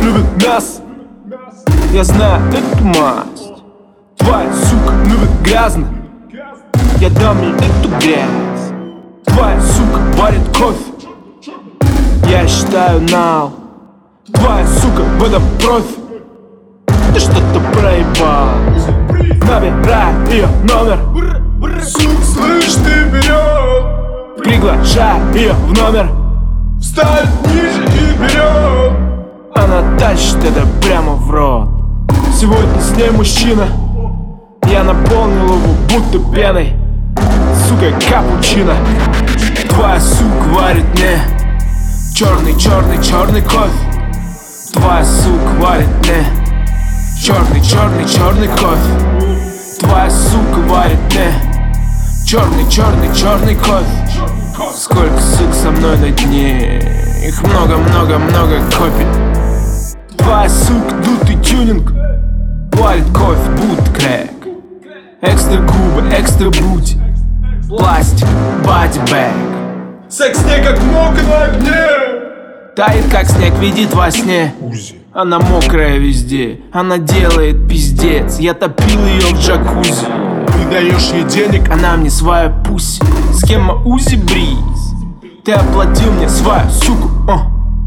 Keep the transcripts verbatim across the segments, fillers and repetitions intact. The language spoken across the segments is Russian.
любит мясо. Я знаю эту масть. Твоя сука любит грязно. Я дам ей эту грязь. Твоя сука варит кофе. Я считаю нал. Твоя сука в этом профи. Ты что-то проебал. Набирай ее номер. Сук, слышь, ты вперед. Приглашай ее в номер. Встань ниже и вперед. Она тащит это прямо в рот. Сегодня с ней мужчина. Я наполнил его будто пеной. Сука, капучино. Твоя сука варит мне черный, черный, черный кофе. Твоя сука варит мне черный, черный, черный кофе. Твоя сука варит мне черный, черный, черный кофе. Сколько сук со мной на дне. Их много-много-много копий. Твоя сука дутый тюнинг. Варит кофе, будто крэк. Экстра губы, экстра бути. Пластик, бодибэг. Секс не как мог на огне. Тает как снег, видит во сне. Она мокрая везде. Она делает пиздец. Я топил ее в джакузи. Ты даешь ей денег, она мне своя пуси. Схема Узи Бриз. Ты оплатил мне свою суку. О.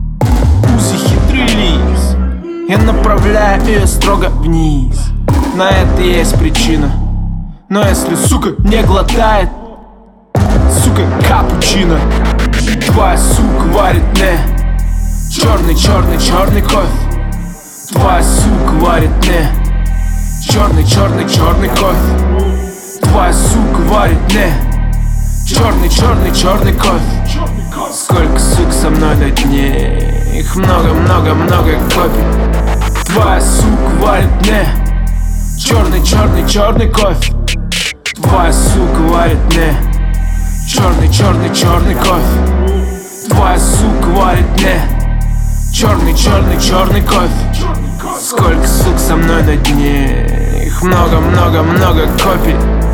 Узи хитрый лис. Я направляю ее строго вниз. На это есть причина. Но если сука не глотает, сука капучино. Твоя сука варит мне черный, черный, черный кофе. Твоя сука варит мне черный, черный, черный кофе. Твоя сука варит мне черный, черный, черный кофе. Сколько сук со мной на дне. Их много-много-много копий. Твоя сука варит мне черный, черный, черный кофе. Твоя сука варит мне черный, черный, черный кофе. Твоя сука варит мне черный, черный, черный кофе. Сколько сук со мной на дне. Их много-много-много копий.